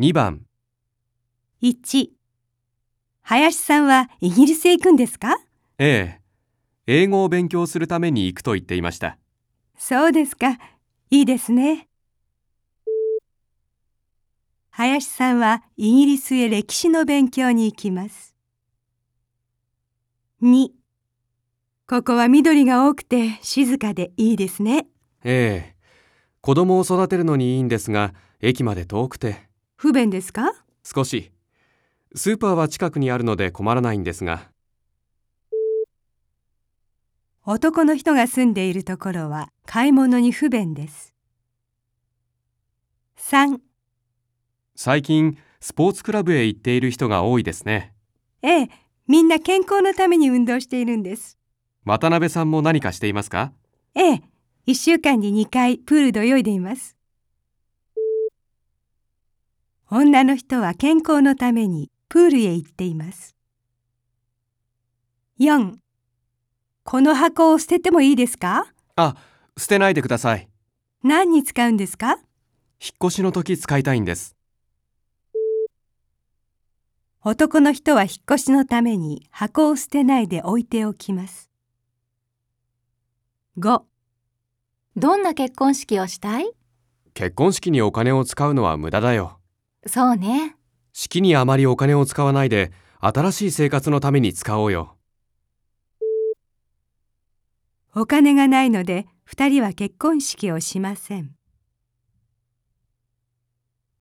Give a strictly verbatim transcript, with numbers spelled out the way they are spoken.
にばん。 いち、林さんはイギリスへ行くんですか？ ええ、英語を勉強するために行くと言っていました。 そうですか。いいですね。林さんはイギリスへ歴史の勉強に行きます。に、ここは緑が多くて静かでいいですね。 ええ、子供を育てるのにいいんですが、駅まで遠くて。 不便ですか？ 少し。スーパーは近くにあるので困らないんですが。 男の人が住んでいるところは買い物に不便です。さん、 最近、スポーツクラブへ行っている人が多いですね。 ええ、みんな健康のために運動しているんです。 渡辺さんも何かしていますか？ ええ、いっしゅうかんににかいプールで泳いでいます。女の人は健康のためにプールへ行っています。よん、この箱を捨ててもいいですか？ あ、捨てないでください。 何に使うんですか？ 引っ越しの時使いたいんです。 男の人は引っ越しのために箱を捨てないで置いておきます。ご、 どんな結婚式をしたい？ 結婚式にお金を使うのは無駄だよ。 そうね。 式にあまりお金を使わないで、新しい生活のために使おうよ。 お金がないので二人は結婚式をしません。